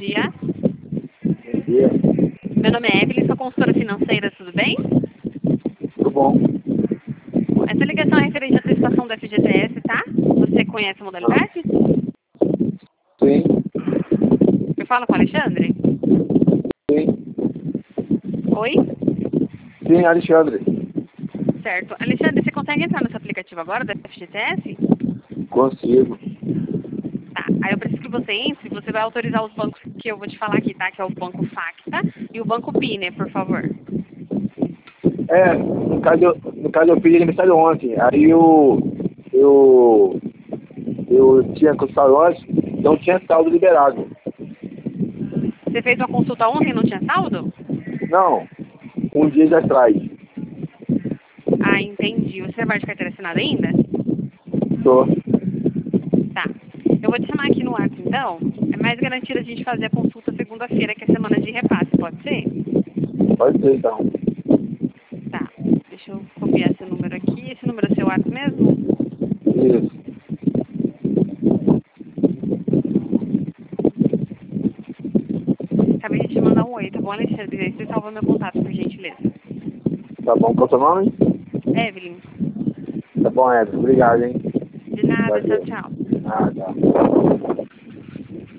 dia. Bom dia. Meu nome é Evelyn, sou consultora financeira, tudo bem? Tudo bom? Essa ligação é referente à prestação do FGTS, tá? Você conhece a modalidade? Sim, Eu falo com o Alexandre? sim. Oi? Sim, Alexandre. Certo. Alexandre, você consegue entrar no seu aplicativo agora do FGTS? Consigo. Tá. Aí eu preciso que você entre, você vai autorizar os bancos que eu vou te falar aqui, tá? Que é o Banco Facta e o Banco Pine, por favor. No caso eu fiz aniversário ontem. Aí eu tinha consultado antes, não tinha saldo liberado. Você fez uma consulta ontem e não tinha saldo? Não, um dia atrás. Ah, entendi. Você vai de carteira assinada ainda? Tô. Tá. Eu vou te chamar aqui no WhatsApp, então. É mais garantido a gente fazer a consulta segunda-feira, que é semana de repasse, pode ser? Pode ser então. Tá. Deixa eu copiar esse número aqui. Esse número é seu WhatsApp mesmo? Isso. Acabei de te mandar um oi, tá bom, Alexandre? Aí você salva meu contato, por gentileza. Tá bom, qual é o seu nome? Evelyn. Tá bom, Edson. Obrigado, hein? De nada, tchau, Valeu. tchau. Ah, tá.